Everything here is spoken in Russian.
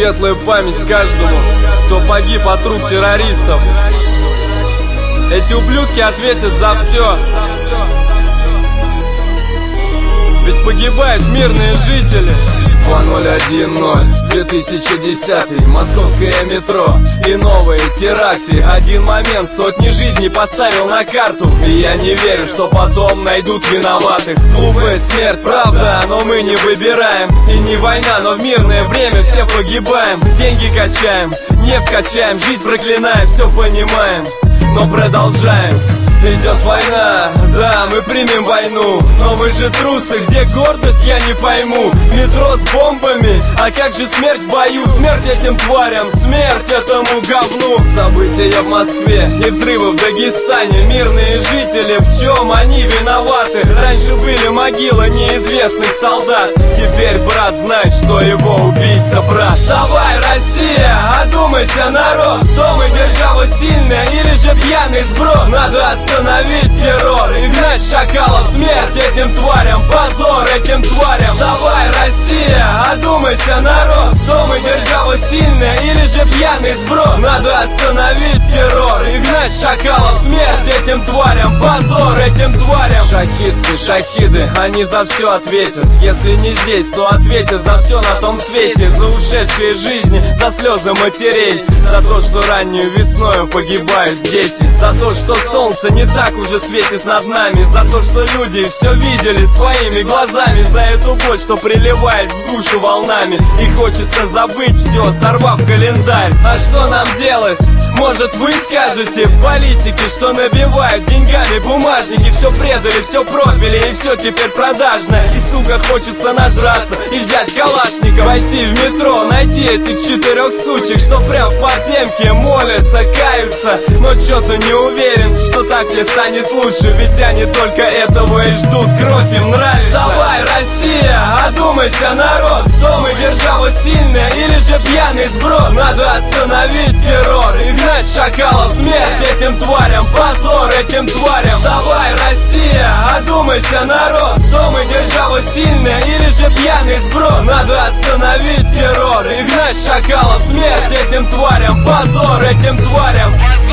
Светлая память каждому, кто погиб от рук террористов. Эти ублюдки ответят за все. Ведь погибают мирные жители. 2010, 2010, московское метро и новые теракты. Один момент сотни жизней поставил на карту. И я не верю, что потом найдут виноватых. Глупая смерть, правда, но мы не выбираем. И не война, но в мирное время все погибаем. Деньги качаем, нефть качаем, жизнь проклинаем, все понимаем, но продолжаем. Идет война, да, мы примем войну. Но вы же трусы, где гордость, я не пойму. Метро с бомбами, а как же смерть в бою? Смерть этим тварям, смерть этому говну. События в Москве и взрывы в Дагестане. Мирные жители, в чем они виноваты? Раньше были могилы неизвестных солдат. Теперь брат знает, что его убийца брат. Вставай, Россия, одумайся, народ. Дома держава сильная или же пьяный сброд? Надо остановить террор и гнать шакалов. Смерть этим тварям, позор этим тварям. Вставай, Россия, одумайся, народ. Дома держава сильная или же пьяный сброд? Надо остановить террор и гнать шакалов. Смерть этим тварям, позор этим тварям. Шахидки, шахиды, они за все ответят. Если не здесь, то ответят за все на том свете. За ушедшие жизни, за слезы матерей, за то, что раннюю весною погибают дети, за то, что солнце не так уже светит над нами, за то, что люди все видели своими глазами, за эту боль, что приливает в душу волнами. И хочется забыть все, сорвав календарь. А что нам делать? Может, вы скажете? Политики, что набивают деньгами бумажники, все предали, все пропили, и все теперь продажное. И, сука, хочется нажраться и взять калашников, войти в метро, найти этих 4 сучек, что прям в подземке молятся, каются, но что-то не уверен, что так ли станет лучше. Ведь они только этого и ждут, кровь им нравится. Вставай, Россия, одумайся, народ. Дома держава сильная или же пьяный сброд? Надо остановить террор и гнать шакалов. Смерть этим тварям, позор этим тварям. Вставай, Россия, одумайся, народ. Дома держава сильная или же пьяный сброд? Надо остановить террор и гнать шакалов. Смерть этим тварям, позор этим тварям.